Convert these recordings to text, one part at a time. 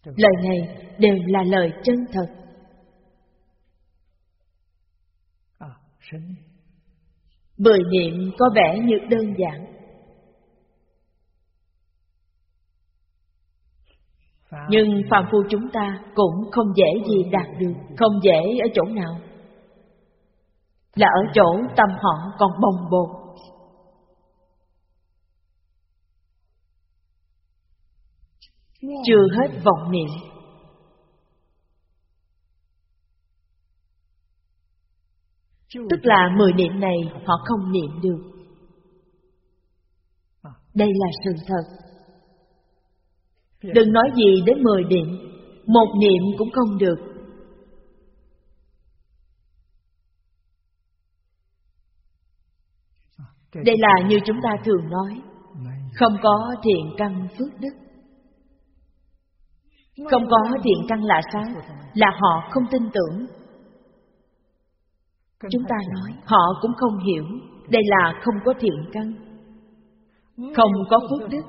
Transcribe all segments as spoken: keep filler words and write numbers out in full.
Lời này đều là lời chân thật. Mười niệm có vẻ như đơn giản, nhưng phàm phu chúng ta cũng không dễ gì đạt được. Không dễ ở chỗ nào? Là ở chỗ tâm họ còn bồng bột. Chưa hết vọng niệm. Tức là mười niệm này họ không niệm được. Đây là sự thật. Đừng nói gì đến mười niệm, một niệm cũng không được. Đây là như chúng ta thường nói, không có thiện căn phước đức. Không có thiện căn là sao? Là họ không tin tưởng. Chúng ta nói họ cũng không hiểu. Đây là không có thiện căn, không có phước đức,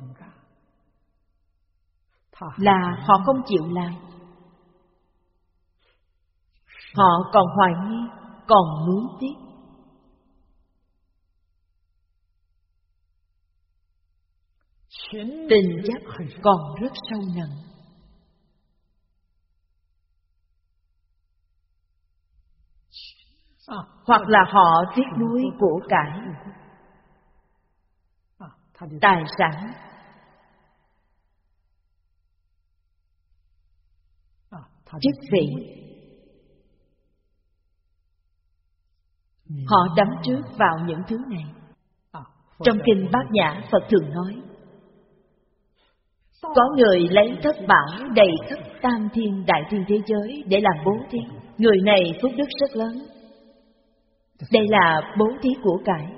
là họ không chịu làm. Họ còn hoài nghi, còn nuối tiếc. Tình chấp còn rất sâu nặng. Hoặc là họ tiếc nuối của cải, tài sản, chức vị. Họ đắm trước vào những thứ này. Trong kinh Bát Nhã, Phật thường nói, có người lấy thất bảo đầy khắp tam thiên đại thiên thế giới để làm bố thí. Người này phước đức rất lớn. Đây là bố thí của cải.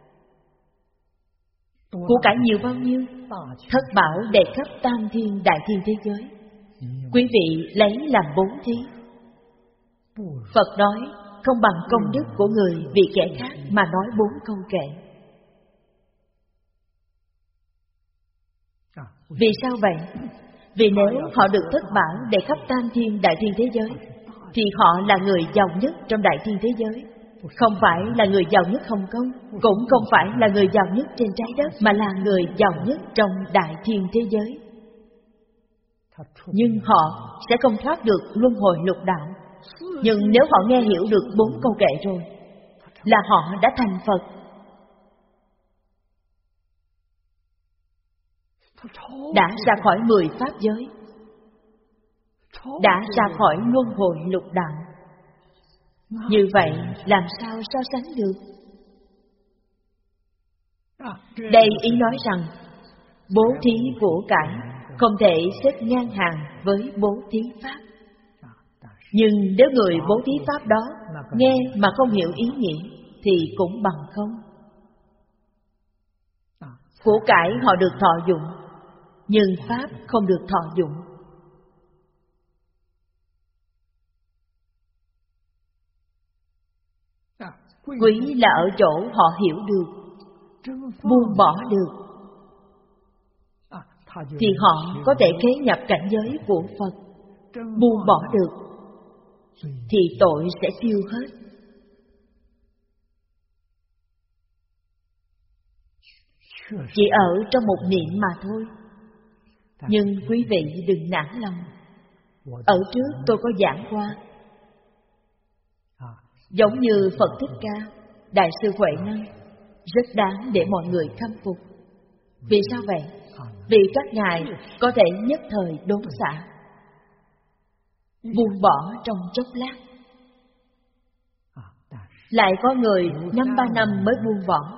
Của cải nhiều bao nhiêu? Thất bảo đầy khắp tam thiên đại thiên thế giới. Quý vị lấy làm bố thí. Phật nói không bằng công đức của người vì kẻ khác mà nói bốn câu kệ. Vì sao vậy? Vì nếu họ được thất bảo đầy khắp tam thiên đại thiên thế giới, thì họ là người giàu nhất trong đại thiên thế giới. Không phải là người giàu nhất Hồng Kông, cũng không phải là người giàu nhất trên trái đất, mà là người giàu nhất trong đại thiên thế giới. Nhưng họ sẽ không thoát được luân hồi lục đạo. Nhưng nếu họ nghe hiểu được bốn câu kệ rồi, là họ đã thành Phật. Đã ra khỏi mười pháp giới, đã ra khỏi luân hồi lục đạo. Như vậy làm sao so sánh được? Đây ý nói rằng bố thí của cải không thể xếp ngang hàng với bố thí pháp. Nhưng nếu người bố thí pháp đó nghe mà không hiểu ý nghĩa thì cũng bằng không. Của cải họ được thọ dụng, nhưng pháp không được thọ dụng. Quý là ở chỗ họ hiểu được, buông bỏ được, thì họ có thể khế nhập cảnh giới của Phật. Buông bỏ được thì tội sẽ tiêu hết. Chỉ ở trong một niệm mà thôi. Nhưng quý vị đừng nản lòng. Ở trước tôi có giảng qua, giống như Phật Thích Ca, Đại sư Huệ Năng, rất đáng để mọi người khâm phục. Vì sao vậy? Vì các ngài có thể nhất thời đốn xả, buông bỏ trong chốc lát. Lại có người năm ba năm mới buông bỏ,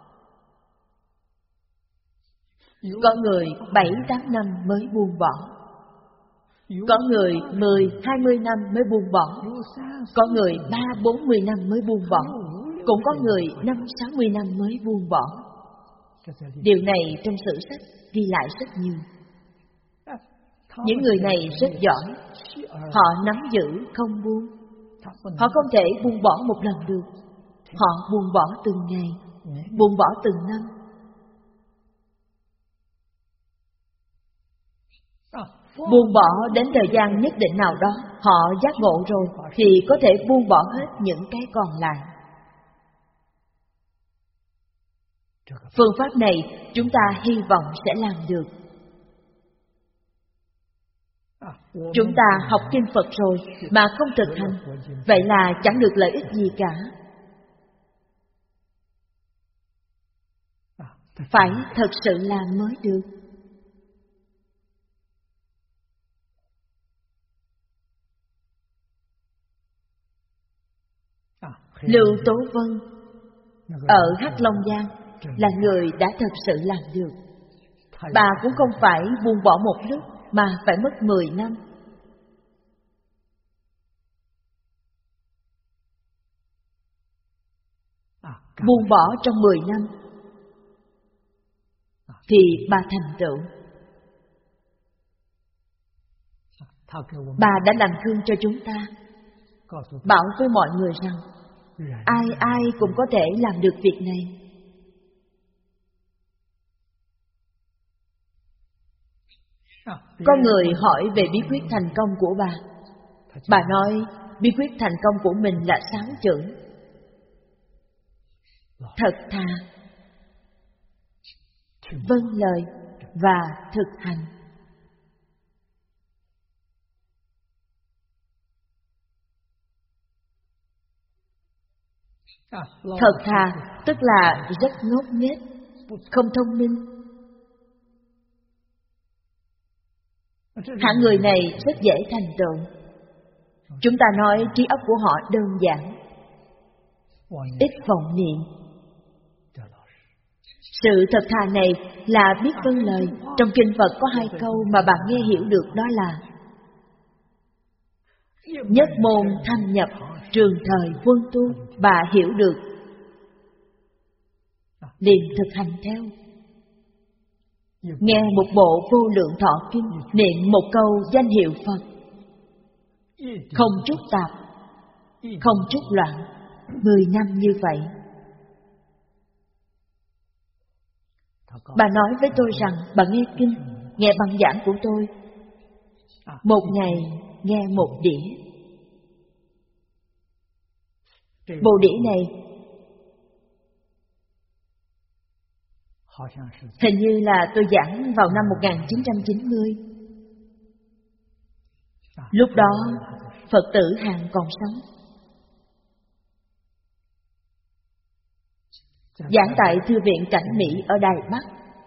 có người bảy tám năm mới buông bỏ, có người mười hai mươi năm mới buông bỏ, có người ba bốn mươi năm mới buông bỏ, cũng có người năm sáu mươi năm mới buông bỏ. Điều này trong sử sách ghi lại rất nhiều. Những người này rất giỏi, họ nắm giữ không buông. Họ không thể buông bỏ một lần được. Họ buông bỏ từng ngày, buông bỏ từng năm. Buông bỏ đến thời gian nhất định nào đó, họ giác ngộ rồi, thì có thể buông bỏ hết những cái còn lại. Phương pháp này chúng ta hy vọng sẽ làm được. Chúng ta học kinh Phật rồi mà không thực hành, vậy là chẳng được lợi ích gì cả. Phải thật sự làm mới được. Lưu Tố Vân ở Hắc Long Giang là người đã thật sự làm được. Bà cũng không phải buông bỏ một lúc mà phải mất mười năm. Buông bỏ trong mười năm thì bà thành tựu. Bà đã làm gương cho chúng ta, bảo với mọi người rằng ai ai cũng có thể làm được việc này. Có người hỏi về bí quyết thành công của bà. Bà nói bí quyết thành công của mình là sáu chữ: thật thà, vâng lời và thực hành. Thật thà tức là rất ngốc nghếch, không thông minh. Hạng người này rất dễ thành tựu. Chúng ta nói trí óc của họ đơn giản, ít vọng niệm. Sự thật thà này là biết vâng lời. Trong kinh Phật có hai câu mà bạn nghe hiểu được, đó là nhất môn thâm nhập, trường thời quân tu. Bà hiểu được, liền thực hành theo. Nghe một bộ Vô Lượng Thọ Kinh, niệm một câu danh hiệu Phật, không chút tạp, không chút loạn, mười năm như vậy. Bà nói với tôi rằng bà nghe kinh, nghe băng giảng của tôi, một ngày nghe một đĩa. Bộ đĩa này hình như là tôi giảng vào năm một nghìn chín trăm chín mươi. Lúc đó Phật tử Hàn còn sống. Giảng tại Thư viện Cảnh Mỹ ở Đài Bắc.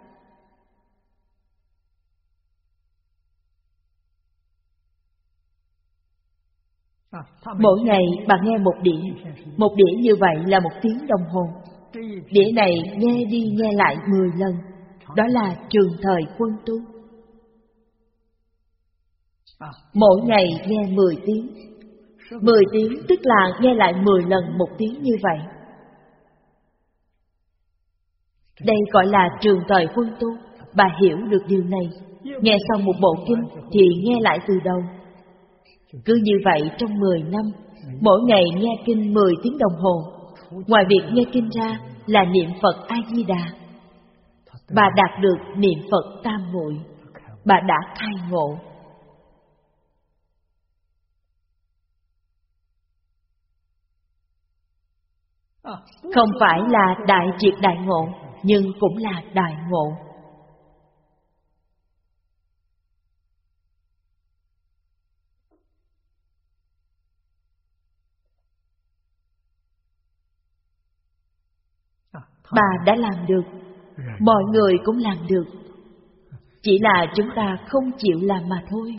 Mỗi ngày bà nghe một đĩa. Một đĩa như vậy là một tiếng đồng hồ. Đĩa này nghe đi nghe lại mười lần. Đó là trường thời quân tu. Mỗi ngày nghe mười tiếng. Mười tiếng tức là nghe lại mười lần một tiếng như vậy. Đây gọi là trường thời quân tu. Bà hiểu được điều này. Nghe xong một bộ kinh thì nghe lại từ đầu. Cứ như vậy trong mười năm, mỗi ngày nghe kinh mười tiếng đồng hồ. Ngoài việc nghe kinh ra là niệm Phật A-di-đà. Bà đạt được niệm Phật tam muội. Bà đã khai ngộ. Không phải là đại triệt đại ngộ, nhưng cũng là đại ngộ. Bà đã làm được, mọi người cũng làm được. Chỉ là chúng ta không chịu làm mà thôi.